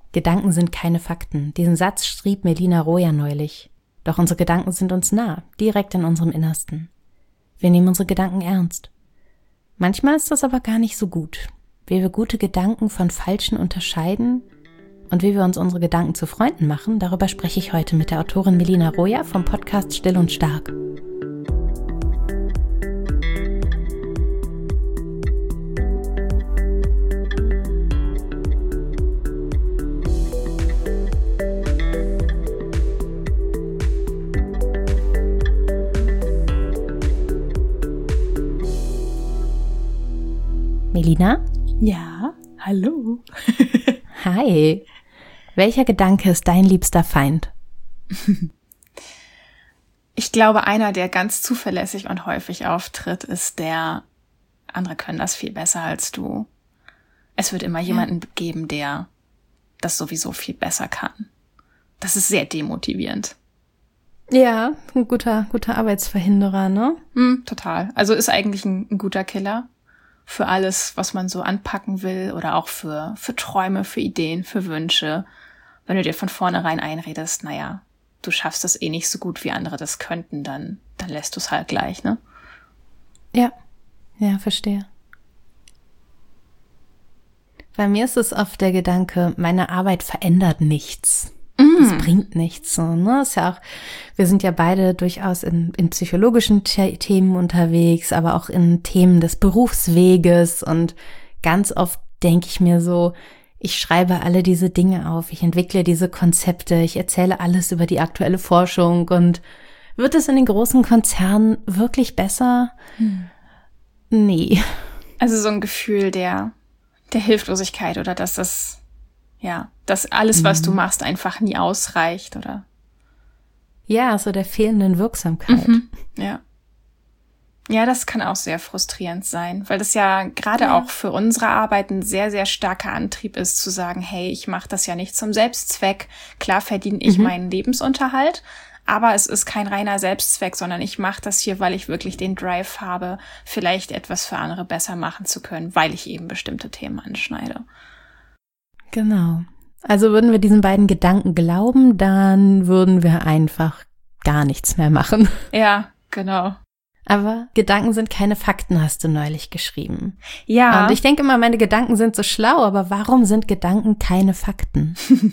Gedanken sind keine Fakten. Diesen Satz schrieb Melina Roja neulich. Doch unsere Gedanken sind uns nah, direkt in unserem Innersten. Wir nehmen unsere Gedanken ernst. Manchmal ist das aber gar nicht so gut. Wie wir gute Gedanken von falschen unterscheiden und wie wir uns unsere Gedanken zu Freunden machen, darüber spreche ich heute mit der Autorin Melina Roja vom Podcast Still und Stark. Melina? Ja, hallo. Hi. Welcher Gedanke ist dein liebster Feind? Ich glaube, einer, der ganz zuverlässig und häufig auftritt, ist der, andere können das viel besser als du. Es wird immer jemanden geben, der das sowieso viel besser kann. Das ist sehr demotivierend. Ja, ein guter Arbeitsverhinderer, ne? Total. Also ist eigentlich ein guter Killer. Für alles, was man so anpacken will oder auch für Träume, für Ideen, für Wünsche. Wenn du dir von vornherein einredest, naja, du schaffst das eh nicht so gut, wie andere das könnten, dann lässt du es halt gleich, ne? Ja, verstehe. Bei mir ist es oft der Gedanke, meine Arbeit verändert nichts. Es bringt nichts, so, ne? Ist ja auch, wir sind ja beide durchaus in psychologischen Themen unterwegs, aber auch in Themen des Berufsweges und ganz oft denke ich mir so, ich schreibe alle diese Dinge auf, ich entwickle diese Konzepte, ich erzähle alles über die aktuelle Forschung und wird es in den großen Konzernen wirklich besser? Nee. Also so ein Gefühl der Hilflosigkeit oder dass alles, was du machst, einfach nie ausreicht, oder? Ja, so der fehlenden Wirksamkeit. Ja. Ja, das kann auch sehr frustrierend sein, weil das ja gerade auch für unsere Arbeit ein sehr, sehr starker Antrieb ist, zu sagen, hey, ich mache das ja nicht zum Selbstzweck. Klar verdiene ich meinen Lebensunterhalt, aber es ist kein reiner Selbstzweck, sondern ich mache das hier, weil ich wirklich den Drive habe, vielleicht etwas für andere besser machen zu können, weil ich eben bestimmte Themen anschneide. Genau. Also würden wir diesen beiden Gedanken glauben, dann würden wir einfach gar nichts mehr machen. Ja, genau. Aber Gedanken sind keine Fakten, hast du neulich geschrieben. Ja. Und ich denke immer, meine Gedanken sind so schlau, aber warum sind Gedanken keine Fakten?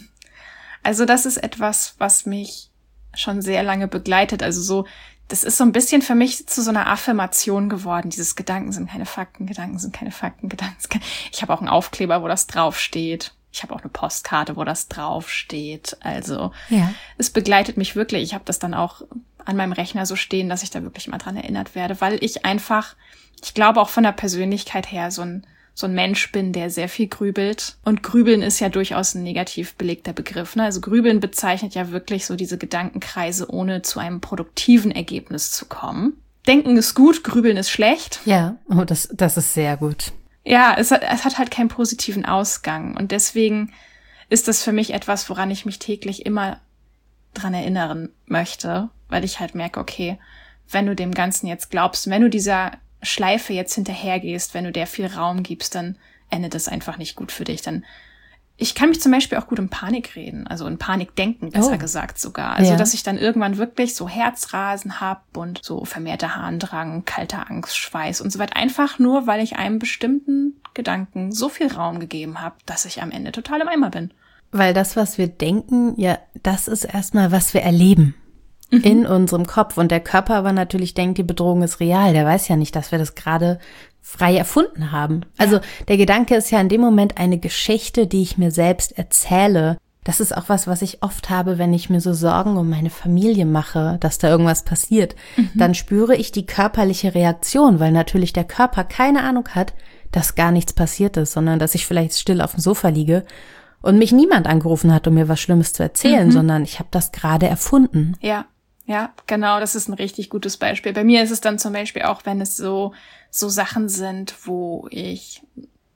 Also das ist etwas, was mich schon sehr lange begleitet. Also so, das ist so ein bisschen für mich zu so einer Affirmation geworden. Dieses Gedanken sind keine Fakten, Gedanken sind keine Fakten, Gedanken sind keine... Ich habe auch einen Aufkleber, wo das draufsteht. Ich habe auch eine Postkarte, wo das draufsteht. Also Es begleitet mich wirklich. Ich habe das dann auch an meinem Rechner so stehen, dass ich da wirklich mal dran erinnert werde, weil ich glaube auch von der Persönlichkeit her so ein Mensch bin, der sehr viel grübelt. Und Grübeln ist ja durchaus ein negativ belegter Begriff, ne? Also Grübeln bezeichnet ja wirklich so diese Gedankenkreise, ohne zu einem produktiven Ergebnis zu kommen. Denken ist gut, Grübeln ist schlecht. Ja, das ist sehr gut. Ja, es hat halt keinen positiven Ausgang. Und deswegen ist das für mich etwas, woran ich mich täglich immer dran erinnern möchte, weil ich halt merke, okay, wenn du dem Ganzen jetzt glaubst, wenn du dieser Schleife jetzt hinterhergehst, wenn du der viel Raum gibst, dann endet das einfach nicht gut für dich. Ich kann mich zum Beispiel auch gut in Panik reden, also in Panik denken, besser gesagt sogar. Also, dass ich dann irgendwann wirklich so Herzrasen hab und so vermehrter Harndrang, kalter Angst, Schweiß und so weiter. Einfach nur, weil ich einem bestimmten Gedanken so viel Raum gegeben habe, dass ich am Ende total im Eimer bin. Weil das, was wir denken, ja, das ist erstmal, was wir erleben. In unserem Kopf. Und der Körper aber natürlich denkt, die Bedrohung ist real. Der weiß ja nicht, dass wir das gerade frei erfunden haben. Also der Gedanke ist ja in dem Moment eine Geschichte, die ich mir selbst erzähle. Das ist auch was ich oft habe, wenn ich mir so Sorgen um meine Familie mache, dass da irgendwas passiert. Dann spüre ich die körperliche Reaktion, weil natürlich der Körper keine Ahnung hat, dass gar nichts passiert ist, sondern dass ich vielleicht still auf dem Sofa liege und mich niemand angerufen hat, um mir was Schlimmes zu erzählen, sondern ich habe das gerade erfunden. Ja, genau, das ist ein richtig gutes Beispiel. Bei mir ist es dann zum Beispiel auch, wenn es so Sachen sind, wo ich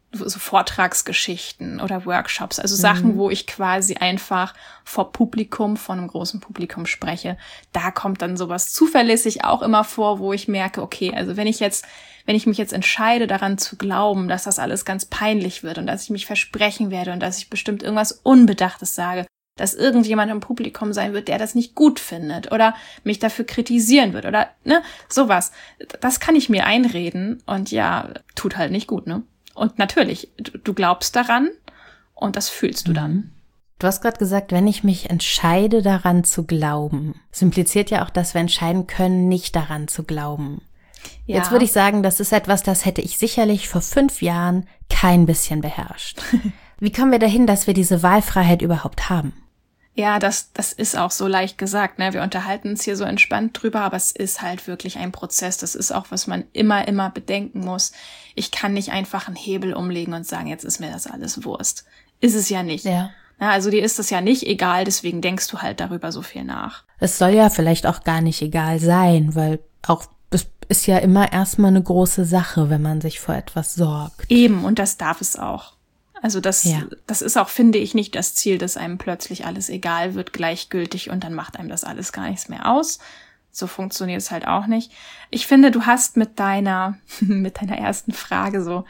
so Vortragsgeschichten oder Workshops, also Sachen, wo ich quasi einfach vor Publikum, vor einem großen Publikum spreche. Da kommt dann sowas zuverlässig auch immer vor, wo ich merke, okay, also wenn ich mich jetzt entscheide, daran zu glauben, dass das alles ganz peinlich wird und dass ich mich versprechen werde und dass ich bestimmt irgendwas Unbedachtes sage, dass irgendjemand im Publikum sein wird, der das nicht gut findet oder mich dafür kritisieren wird oder sowas. Das kann ich mir einreden und ja, tut halt nicht gut, ne? Und natürlich, du glaubst daran und das fühlst du dann. Du hast gerade gesagt, wenn ich mich entscheide, daran zu glauben. Das impliziert ja auch, dass wir entscheiden können, nicht daran zu glauben. Ja. Jetzt würde ich sagen, das ist etwas, das hätte ich sicherlich vor 5 Jahren kein bisschen beherrscht. Wie kommen wir dahin, dass wir diese Wahlfreiheit überhaupt haben? Ja, das ist auch so leicht gesagt, ne? Wir unterhalten uns hier so entspannt drüber, aber es ist halt wirklich ein Prozess. Das ist auch, was man immer bedenken muss. Ich kann nicht einfach einen Hebel umlegen und sagen, jetzt ist mir das alles Wurst. Ist es ja nicht. Ja. Na, also dir ist das ja nicht egal, deswegen denkst du halt darüber so viel nach. Es soll ja vielleicht auch gar nicht egal sein, weil auch das ist ja immer erstmal eine große Sache, wenn man sich vor etwas sorgt. Eben, und das darf es auch. Also das ist auch, finde ich, nicht das Ziel, dass einem plötzlich alles egal wird, gleichgültig und dann macht einem das alles gar nichts mehr aus. So funktioniert es halt auch nicht. Ich finde, du hast mit deiner ersten Frage so,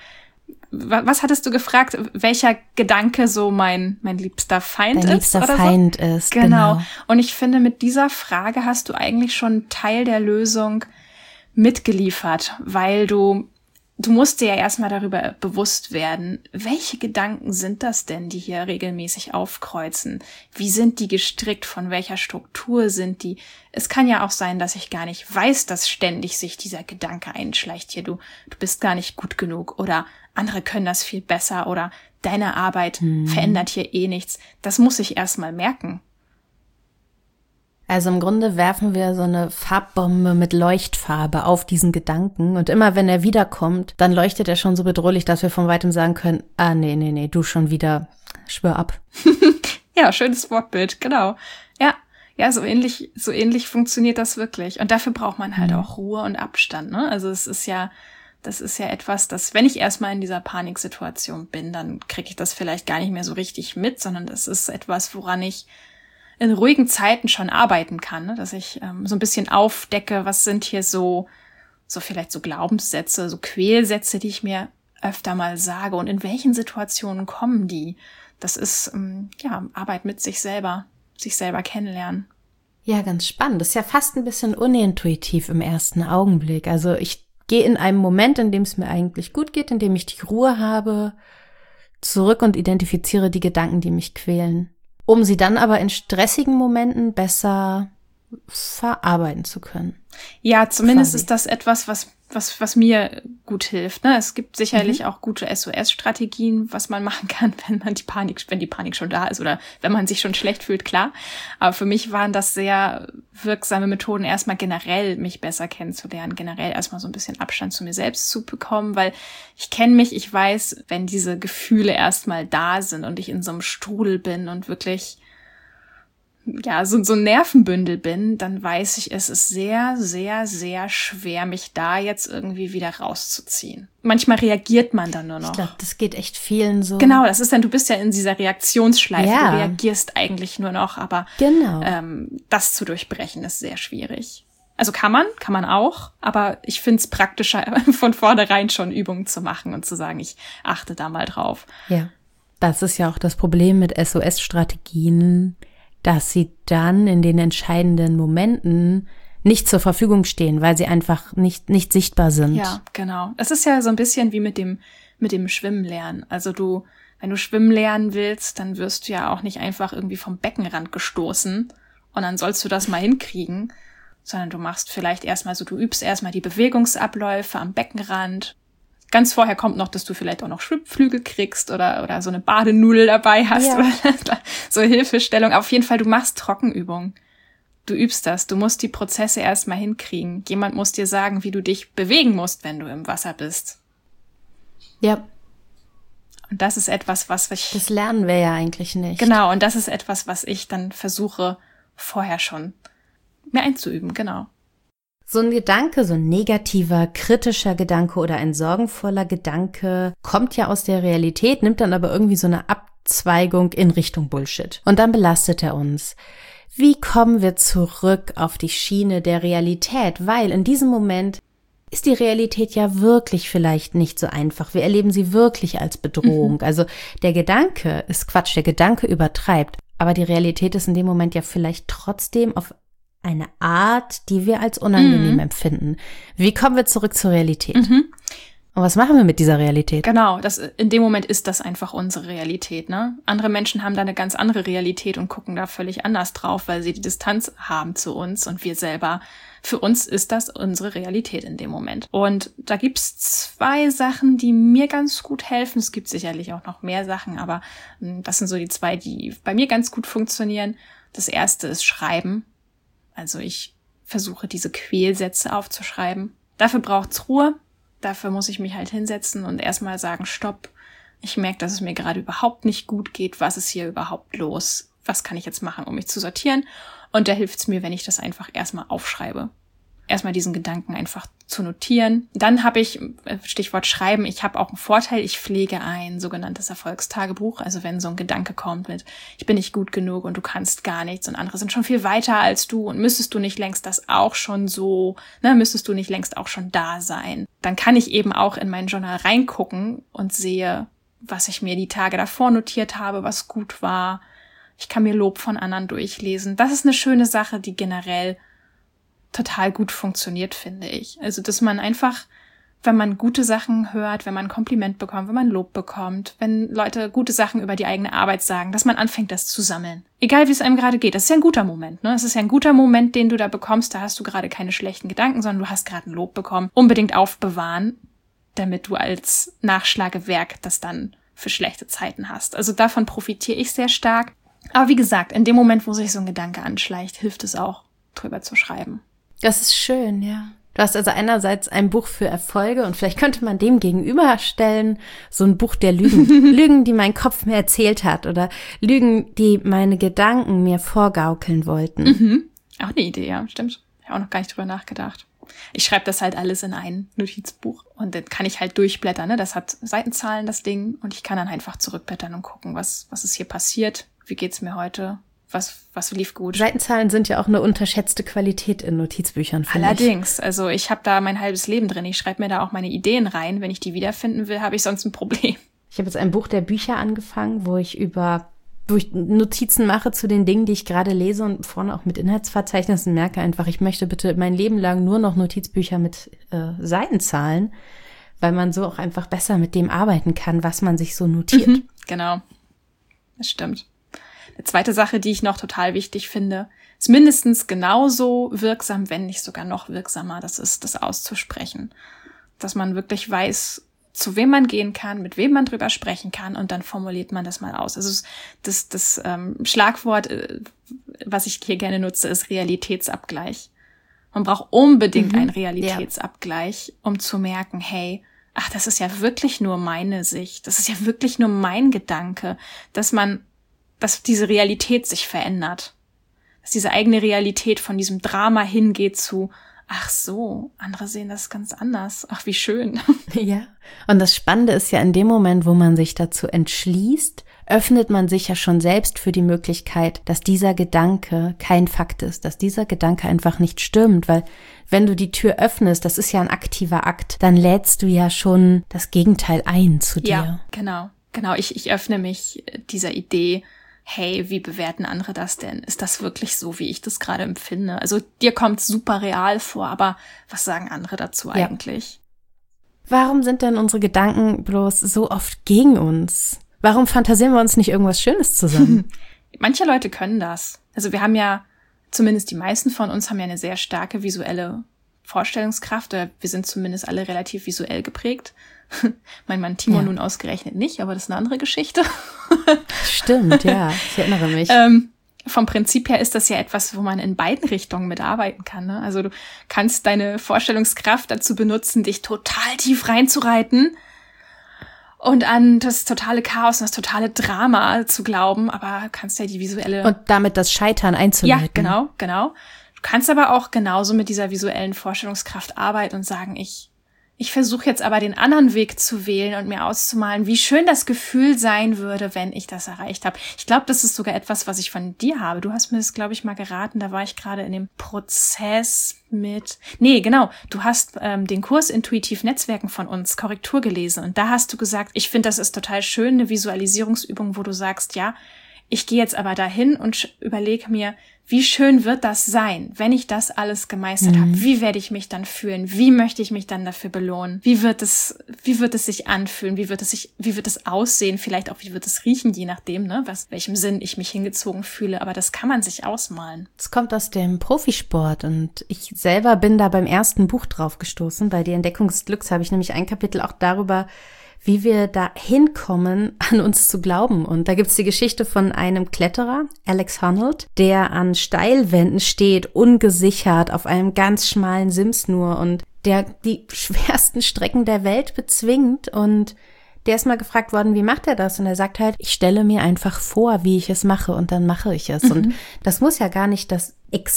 was hattest du gefragt, welcher Gedanke so mein liebster Feind ist? Dein liebster oder Feind so? ist, genau. Und ich finde, mit dieser Frage hast du eigentlich schon einen Teil der Lösung mitgeliefert, weil du musst dir ja erstmal darüber bewusst werden, welche Gedanken sind das denn, die hier regelmäßig aufkreuzen? Wie sind die gestrickt? Von welcher Struktur sind die? Es kann ja auch sein, dass ich gar nicht weiß, dass ständig sich dieser Gedanke einschleicht hier. Du bist gar nicht gut genug oder andere können das viel besser oder deine Arbeit verändert hier eh nichts. Das muss ich erstmal merken. Also im Grunde werfen wir so eine Farbbombe mit Leuchtfarbe auf diesen Gedanken und immer wenn er wiederkommt, dann leuchtet er schon so bedrohlich, dass wir von weitem sagen können, nee, du schon wieder, schwör ab. Ja, schönes Wortbild, genau. Ja, so ähnlich funktioniert das wirklich. Und dafür braucht man halt auch Ruhe und Abstand, ne? Also das ist ja etwas, dass, wenn ich erstmal in dieser Paniksituation bin, dann kriege ich das vielleicht gar nicht mehr so richtig mit, sondern das ist etwas, woran ich in ruhigen Zeiten schon arbeiten kann, ne? Dass ich so ein bisschen aufdecke, was sind hier so vielleicht so Glaubenssätze, so Quälsätze, die ich mir öfter mal sage und in welchen Situationen kommen die. Das ist Arbeit mit sich selber kennenlernen. Ja, ganz spannend. Das ist ja fast ein bisschen unintuitiv im ersten Augenblick. Also ich gehe in einem Moment, in dem es mir eigentlich gut geht, in dem ich die Ruhe habe, zurück und identifiziere die Gedanken, die mich quälen. Um sie dann aber in stressigen Momenten besser verarbeiten zu können. Ja, zumindest ist das etwas, was mir gut hilft. Ne? Es gibt sicherlich auch gute SOS-Strategien, was man machen kann, wenn die Panik schon da ist oder wenn man sich schon schlecht fühlt, klar. Aber für mich waren das sehr wirksame Methoden, erstmal generell mich besser kennenzulernen, generell erstmal so ein bisschen Abstand zu mir selbst zu bekommen, weil ich kenne mich, ich weiß, wenn diese Gefühle erstmal da sind und ich in so einem Strudel bin und wirklich so ein Nervenbündel bin, dann weiß ich, es ist sehr, sehr, sehr schwer, mich da jetzt irgendwie wieder rauszuziehen. Manchmal reagiert man dann nur noch. Ich glaube, das geht echt vielen so. Genau, das ist dann, du bist ja in dieser Reaktionsschleife, du reagierst eigentlich nur noch, aber das zu durchbrechen ist sehr schwierig. Also kann man auch, aber ich finde es praktischer, von vornherein schon Übungen zu machen und zu sagen, ich achte da mal drauf. Ja, das ist ja auch das Problem mit SOS-Strategien, dass sie dann in den entscheidenden Momenten nicht zur Verfügung stehen, weil sie einfach nicht sichtbar sind. Ja, genau. Es ist ja so ein bisschen wie mit dem Schwimmen lernen. Also wenn du schwimmen lernen willst, dann wirst du ja auch nicht einfach irgendwie vom Beckenrand gestoßen und dann sollst du das mal hinkriegen, sondern du machst vielleicht du übst erstmal die Bewegungsabläufe am Beckenrand. Ganz vorher kommt noch, dass du vielleicht auch noch Schwimmflügel kriegst oder so eine Badenudel dabei hast. Ja. So Hilfestellung. Auf jeden Fall, du machst Trockenübungen. Du übst das. Du musst die Prozesse erstmal hinkriegen. Jemand muss dir sagen, wie du dich bewegen musst, wenn du im Wasser bist. Ja. Und das ist etwas, das lernen wir ja eigentlich nicht. Genau, und das ist etwas, was ich dann versuche, vorher schon mir einzuüben, genau. So ein Gedanke, so ein negativer, kritischer Gedanke oder ein sorgenvoller Gedanke kommt ja aus der Realität, nimmt dann aber irgendwie so eine Abzweigung in Richtung Bullshit. Und dann belastet er uns. Wie kommen wir zurück auf die Schiene der Realität? Weil in diesem Moment ist die Realität ja wirklich vielleicht nicht so einfach. Wir erleben sie wirklich als Bedrohung. Also der Gedanke ist Quatsch, der Gedanke übertreibt. Aber die Realität ist in dem Moment ja vielleicht trotzdem auf eine Art, die wir als unangenehm empfinden. Wie kommen wir zurück zur Realität? Und was machen wir mit dieser Realität? Genau, in dem Moment ist das einfach unsere Realität, ne? Andere Menschen haben da eine ganz andere Realität und gucken da völlig anders drauf, weil sie die Distanz haben zu uns und wir selber, für uns ist das unsere Realität in dem Moment. Und da gibt's 2 Sachen, die mir ganz gut helfen. Es gibt sicherlich auch noch mehr Sachen, aber das sind so die 2, die bei mir ganz gut funktionieren. Das erste ist Schreiben. Also ich versuche, diese Quälsätze aufzuschreiben. Dafür braucht's Ruhe. Dafür muss ich mich halt hinsetzen und erstmal sagen, stopp. Ich merke, dass es mir gerade überhaupt nicht gut geht. Was ist hier überhaupt los? Was kann ich jetzt machen, um mich zu sortieren? Und da hilft's mir, wenn ich das einfach erstmal aufschreibe. Erstmal diesen Gedanken einfach zu notieren. Dann habe ich, Stichwort Schreiben, ich habe auch einen Vorteil, ich pflege ein sogenanntes Erfolgstagebuch. Also wenn so ein Gedanke kommt mit, ich bin nicht gut genug und du kannst gar nichts und andere sind schon viel weiter als du und müsstest du nicht längst das auch schon so, ne, müsstest du nicht längst auch schon da sein. Dann kann ich eben auch in mein Journal reingucken und sehe, was ich mir die Tage davor notiert habe, was gut war. Ich kann mir Lob von anderen durchlesen. Das ist eine schöne Sache, die generell total gut funktioniert, finde ich. Also, dass man einfach, wenn man gute Sachen hört, wenn man ein Kompliment bekommt, wenn man Lob bekommt, wenn Leute gute Sachen über die eigene Arbeit sagen, dass man anfängt, das zu sammeln. Egal, wie es einem gerade geht. Das ist ja ein guter Moment, ne? Es ist ja ein guter Moment, den du da bekommst. Da hast du gerade keine schlechten Gedanken, sondern du hast gerade ein Lob bekommen. Unbedingt aufbewahren, damit du als Nachschlagewerk das dann für schlechte Zeiten hast. Also davon profitiere ich sehr stark. Aber wie gesagt, in dem Moment, wo sich so ein Gedanke anschleicht, hilft es auch, drüber zu schreiben. Das ist schön, ja. Du hast also einerseits ein Buch für Erfolge und vielleicht könnte man dem gegenüberstellen so ein Buch der Lügen. Lügen, die mein Kopf mir erzählt hat oder Lügen, die meine Gedanken mir vorgaukeln wollten. Auch eine Idee, ja, stimmt. Ich habe auch noch gar nicht drüber nachgedacht. Ich schreibe das halt alles in ein Notizbuch und dann kann ich halt durchblättern, ne? Das hat Seitenzahlen, das Ding, und ich kann dann einfach zurückblättern und gucken, was ist hier passiert, wie geht's mir heute. Was lief gut? Seitenzahlen sind ja auch eine unterschätzte Qualität in Notizbüchern, finde ich. Allerdings, also ich habe da mein halbes Leben drin. Ich schreibe mir da auch meine Ideen rein. Wenn ich die wiederfinden will, habe ich sonst ein Problem. Ich habe jetzt ein Buch der Bücher angefangen, wo ich Notizen mache zu den Dingen, die ich gerade lese und vorne auch mit Inhaltsverzeichnissen merke einfach, ich möchte bitte mein Leben lang nur noch Notizbücher mit Seitenzahlen, weil man so auch einfach besser mit dem arbeiten kann, was man sich so notiert. Genau, das stimmt. Eine zweite Sache, die ich noch total wichtig finde, ist mindestens genauso wirksam, wenn nicht sogar noch wirksamer, das ist das auszusprechen. Dass man wirklich weiß, zu wem man gehen kann, mit wem man drüber sprechen kann und dann formuliert man das mal aus. Also das Schlagwort, was ich hier gerne nutze, ist Realitätsabgleich. Man braucht unbedingt einen Realitätsabgleich, um zu merken, hey, ach, das ist ja wirklich nur meine Sicht, das ist ja wirklich nur mein Gedanke, dass diese Realität sich verändert. Dass diese eigene Realität von diesem Drama hingeht zu, ach so, andere sehen das ganz anders. Ach, wie schön. Ja, und das Spannende ist ja, in dem Moment, wo man sich dazu entschließt, öffnet man sich ja schon selbst für die Möglichkeit, dass dieser Gedanke kein Fakt ist, dass dieser Gedanke einfach nicht stimmt, weil wenn du die Tür öffnest, das ist ja ein aktiver Akt, dann lädst du ja schon das Gegenteil ein zu dir. Ja, genau. Ich öffne mich dieser Idee, hey, wie bewerten andere das denn? Ist das wirklich so, wie ich das gerade empfinde? Also dir kommt super real vor, aber was sagen andere dazu eigentlich? Warum sind denn unsere Gedanken bloß so oft gegen uns? Warum fantasieren wir uns nicht irgendwas Schönes zusammen? Manche Leute können das. Also wir haben ja, zumindest die meisten von uns haben ja eine sehr starke visuelle Vorstellungskraft. Oder wir sind zumindest alle relativ visuell geprägt. Mein Mann Timo nun ausgerechnet nicht, aber das ist eine andere Geschichte. Stimmt, ja, ich erinnere mich. Vom Prinzip her ist das ja etwas, wo man in beiden Richtungen mitarbeiten kann. Ne? Also du kannst deine Vorstellungskraft dazu benutzen, dich total tief reinzureiten und an das totale Chaos und das totale Drama zu glauben, aber kannst ja die visuelle... Und damit das Scheitern einzuleiten. Ja, genau. Du Du kannst aber auch genauso mit dieser visuellen Vorstellungskraft arbeiten und sagen, ich versuche jetzt aber den anderen Weg zu wählen und mir auszumalen, wie schön das Gefühl sein würde, wenn ich das erreicht habe. Ich glaube, das ist sogar etwas, was ich von dir habe. Du hast mir das, glaube ich, mal geraten. Da war ich gerade in dem Prozess du hast den Kurs Intuitiv Netzwerken von uns, Korrektur, gelesen. Und da hast du gesagt, ich finde, das ist total schön, eine Visualisierungsübung, wo du sagst, ja, ich gehe jetzt aber dahin und überlege mir, wie schön wird das sein, wenn ich das alles gemeistert habe? Wie werde ich mich dann fühlen? Wie möchte ich mich dann dafür belohnen? Wie wird es sich anfühlen? Wie wird es aussehen? Vielleicht auch, wie wird es riechen, je nachdem, ne, welchem Sinn ich mich hingezogen fühle. Aber das kann man sich ausmalen. Es kommt aus dem Profisport und ich selber bin da beim ersten Buch drauf gestoßen. Bei Die Entdeckung des Glücks habe ich nämlich ein Kapitel auch darüber, wie wir da hinkommen, an uns zu glauben. Und da gibt's die Geschichte von einem Kletterer, Alex Honnold, der an Steilwänden steht, ungesichert, auf einem ganz schmalen Sims nur und der die schwersten Strecken der Welt bezwingt. Und der ist mal gefragt worden, wie macht er das? Und er sagt halt, ich stelle mir einfach vor, wie ich es mache und dann mache ich es. Und das muss ja gar nicht das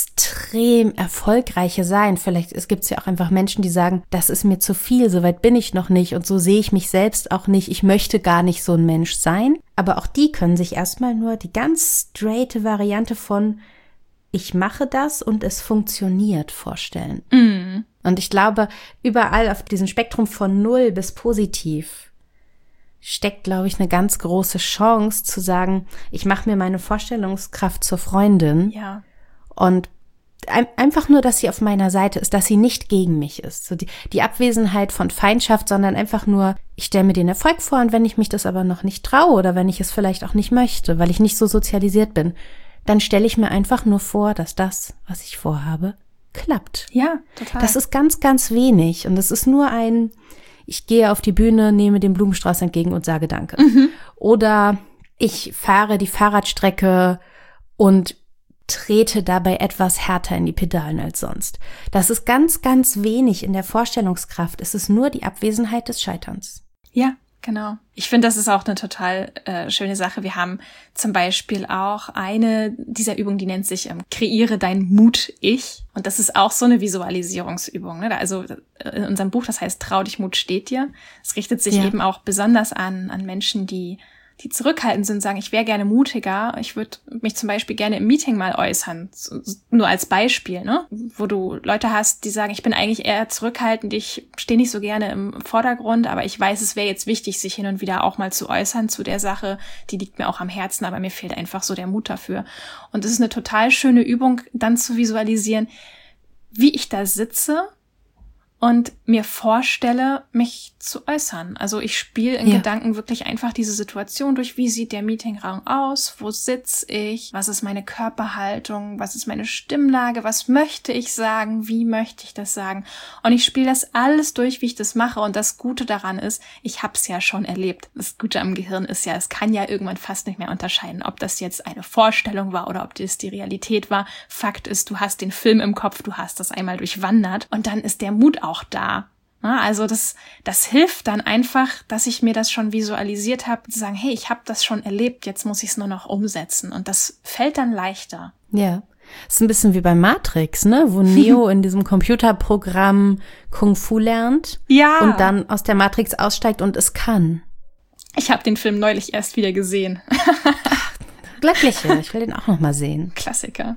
extrem Erfolgreiche sein. Vielleicht gibt's ja auch einfach Menschen, die sagen, das ist mir zu viel, so weit bin ich noch nicht und so sehe ich mich selbst auch nicht. Ich möchte gar nicht so ein Mensch sein. Aber auch die können sich erstmal nur die ganz straighte Variante von ich mache das und es funktioniert vorstellen. Und ich glaube, überall auf diesem Spektrum von 0 bis positiv steckt, glaube ich, eine ganz große Chance zu sagen, ich mache mir meine Vorstellungskraft zur Freundin. Ja. Und einfach nur, dass sie auf meiner Seite ist, dass sie nicht gegen mich ist. So die Abwesenheit von Feindschaft, sondern einfach nur, ich stelle mir den Erfolg vor und wenn ich mich das aber noch nicht traue oder wenn ich es vielleicht auch nicht möchte, weil ich nicht so sozialisiert bin, dann stelle ich mir einfach nur vor, dass das, was ich vorhabe, klappt. Ja, total. Das ist ganz, ganz wenig und es ist nur ich gehe auf die Bühne, nehme den Blumenstrauß entgegen und sage Danke. Oder ich fahre die Fahrradstrecke und trete dabei etwas härter in die Pedalen als sonst. Das ist ganz, ganz wenig in der Vorstellungskraft. Es ist nur die Abwesenheit des Scheiterns. Ja, genau. Ich finde, das ist auch eine total schöne Sache. Wir haben zum Beispiel auch eine dieser Übungen, die nennt sich Kreiere dein Mut-Ich. Und das ist auch so eine Visualisierungsübung. Ne? Also in unserem Buch, das heißt Trau dich, Mut steht dir. Es richtet sich eben auch besonders an Menschen, die zurückhaltend sind, sagen, ich wäre gerne mutiger, ich würde mich zum Beispiel gerne im Meeting mal äußern, nur als Beispiel, ne? Wo du Leute hast, die sagen, ich bin eigentlich eher zurückhaltend, ich stehe nicht so gerne im Vordergrund, aber ich weiß, es wäre jetzt wichtig, sich hin und wieder auch mal zu äußern zu der Sache, die liegt mir auch am Herzen, aber mir fehlt einfach so der Mut dafür. Und es ist eine total schöne Übung, dann zu visualisieren, wie ich da sitze und mir vorstelle, mich zu äußern. Also ich spiele in Gedanken wirklich einfach diese Situation durch. Wie sieht der Meetingraum aus? Wo sitze ich? Was ist meine Körperhaltung? Was ist meine Stimmlage? Was möchte ich sagen? Wie möchte ich das sagen? Und ich spiele das alles durch, wie ich das mache. Und das Gute daran ist, ich habe es ja schon erlebt. Das Gute am Gehirn ist ja, es kann ja irgendwann fast nicht mehr unterscheiden, ob das jetzt eine Vorstellung war oder ob das die Realität war. Fakt ist, du hast den Film im Kopf, du hast das einmal durchwandert und dann ist der Mut auch da. Also das hilft dann einfach, dass ich mir das schon visualisiert habe, zu sagen, hey, ich habe das schon erlebt, jetzt muss ich es nur noch umsetzen. Und das fällt dann leichter. Ja, ist ein bisschen wie bei Matrix, ne? Wo Neo in diesem Computerprogramm Kung Fu lernt und dann aus der Matrix aussteigt und es kann. Ich habe den Film neulich erst wieder gesehen. Ach, Glückliche, ich will den auch noch mal sehen. Klassiker.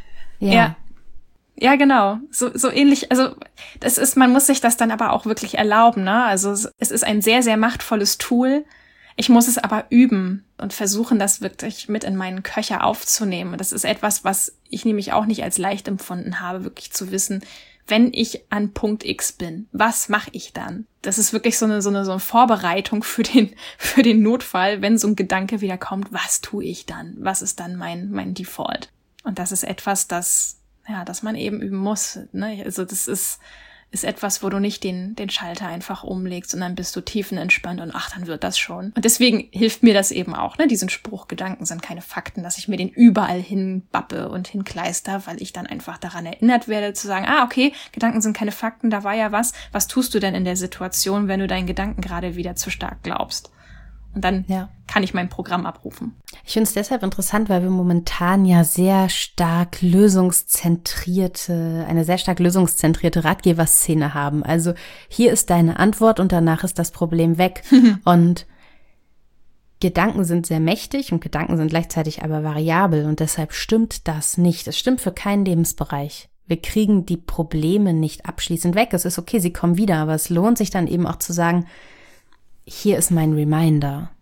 Ja, genau. So ähnlich. Also man muss sich das dann aber auch wirklich erlauben, ne? Also es ist ein sehr, sehr machtvolles Tool. Ich muss es aber üben und versuchen, das wirklich mit in meinen Köcher aufzunehmen. Und das ist etwas, was ich nämlich auch nicht als leicht empfunden habe, wirklich zu wissen, wenn ich an Punkt X bin, was mache ich dann? Das ist wirklich so eine Vorbereitung für den Notfall, wenn so ein Gedanke wieder kommt, was tue ich dann? Was ist dann mein Default? Und das ist etwas, das man eben üben muss, ne? Also das ist etwas, wo du nicht den Schalter einfach umlegst und dann bist du tiefenentspannt und dann wird das schon. Und deswegen hilft mir das eben auch, ne? Diesen Spruch, Gedanken sind keine Fakten, dass ich mir den überall hinbappe und hinkleister, weil ich dann einfach daran erinnert werde zu sagen, okay, Gedanken sind keine Fakten, da war ja was tust du denn in der Situation, wenn du deinen Gedanken gerade wieder zu stark glaubst? Und dann kann ich mein Programm abrufen. Ich finde es deshalb interessant, weil wir momentan ja eine sehr stark lösungszentrierte Ratgeberszene haben. Also hier ist deine Antwort und danach ist das Problem weg. Und Gedanken sind sehr mächtig und Gedanken sind gleichzeitig aber variabel und deshalb stimmt das nicht. Es stimmt für keinen Lebensbereich. Wir kriegen die Probleme nicht abschließend weg. Es ist okay, sie kommen wieder, aber es lohnt sich dann eben auch zu sagen, hier ist mein Reminder.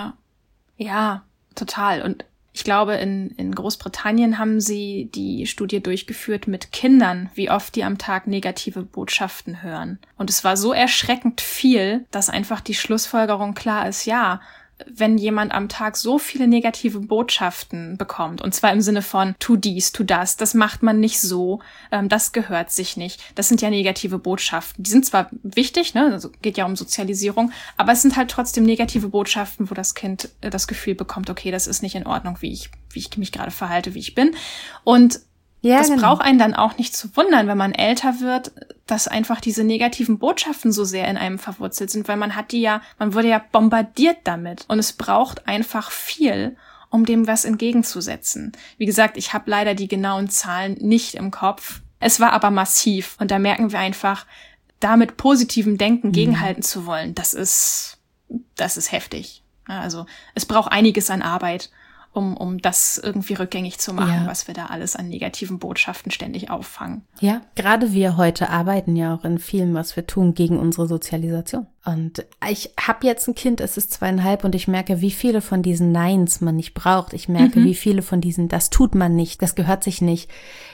Ja, total. Und ich glaube, in Großbritannien haben sie die Studie durchgeführt mit Kindern, wie oft die am Tag negative Botschaften hören. Und es war so erschreckend viel, dass einfach die Schlussfolgerung klar ist, wenn jemand am Tag so viele negative Botschaften bekommt, und zwar im Sinne von tu dies, tu das macht man nicht so, das gehört sich nicht, das sind ja negative Botschaften. Die sind zwar wichtig, ne, also geht ja um Sozialisierung, aber es sind halt trotzdem negative Botschaften, wo das Kind das Gefühl bekommt, okay, das ist nicht in Ordnung, wie ich mich gerade verhalte, wie ich bin. Und das braucht einen dann auch nicht zu wundern, wenn man älter wird, dass einfach diese negativen Botschaften so sehr in einem verwurzelt sind, weil man wurde ja bombardiert damit. Und es braucht einfach viel, um dem was entgegenzusetzen. Wie gesagt, ich habe leider die genauen Zahlen nicht im Kopf. Es war aber massiv. Und da merken wir einfach, da mit positivem Denken gegenhalten zu wollen, das ist heftig. Also es braucht einiges an Arbeit, um das irgendwie rückgängig zu machen, was wir da alles an negativen Botschaften ständig auffangen. Ja, gerade wir heute arbeiten ja auch in vielem, was wir tun, gegen unsere Sozialisation. Und ich habe jetzt ein Kind, es ist 2,5 und ich merke, wie viele von diesen Neins man nicht braucht. Ich merke, wie viele von diesen, das tut man nicht, das gehört sich nicht,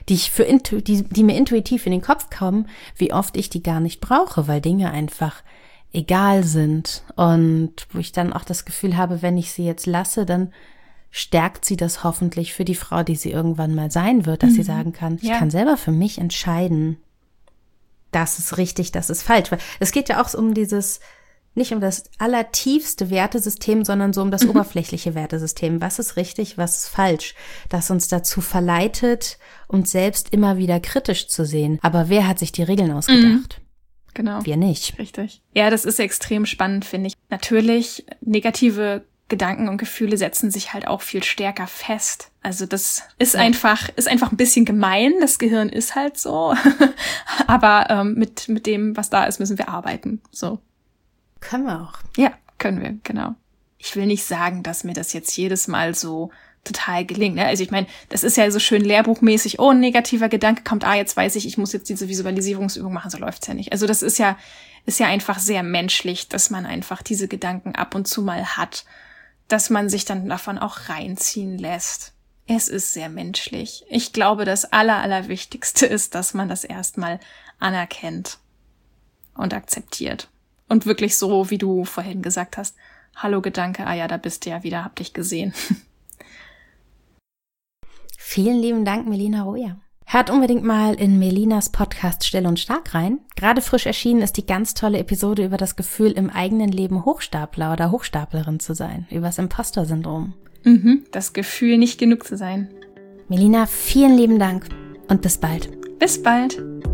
die mir intuitiv in den Kopf kommen, wie oft ich die gar nicht brauche, weil Dinge einfach egal sind. Und wo ich dann auch das Gefühl habe, wenn ich sie jetzt lasse, dann stärkt sie das hoffentlich für die Frau, die sie irgendwann mal sein wird, dass sie sagen kann, ich kann selber für mich entscheiden, das ist richtig, das ist falsch. Weil es geht ja auch um nicht um das allertiefste Wertesystem, sondern so um das oberflächliche Wertesystem. Was ist richtig, was ist falsch? Das uns dazu verleitet, uns selbst immer wieder kritisch zu sehen. Aber wer hat sich die Regeln ausgedacht? Genau. Wir nicht. Richtig. Ja, das ist extrem spannend, finde ich. Natürlich, negative Gedanken und Gefühle setzen sich halt auch viel stärker fest. Also das ist einfach ein bisschen gemein. Das Gehirn ist halt so. Aber mit dem, was da ist, müssen wir arbeiten. So. Können wir auch. Ja, können wir, genau. Ich will nicht sagen, dass mir das jetzt jedes Mal so total gelingt. Ne? Also ich meine, das ist ja so schön lehrbuchmäßig, ein negativer Gedanke kommt, jetzt weiß ich muss jetzt diese Visualisierungsübung machen, so läuft's ja nicht. Also das ist ja einfach sehr menschlich, dass man einfach diese Gedanken ab und zu mal hat, dass man sich dann davon auch reinziehen lässt. Es ist sehr menschlich. Ich glaube, das Allerwichtigste ist, dass man das erstmal anerkennt und akzeptiert. Und wirklich so, wie du vorhin gesagt hast, hallo Gedanke, da bist du ja wieder, hab dich gesehen. Vielen lieben Dank, Melina Roja. Hört unbedingt mal in Melinas Podcast Still und Stark rein. Gerade frisch erschienen ist die ganz tolle Episode über das Gefühl, im eigenen Leben Hochstapler oder Hochstaplerin zu sein, über das Imposter-Syndrom. Das Gefühl, nicht genug zu sein. Melina, vielen lieben Dank und bis bald. Bis bald.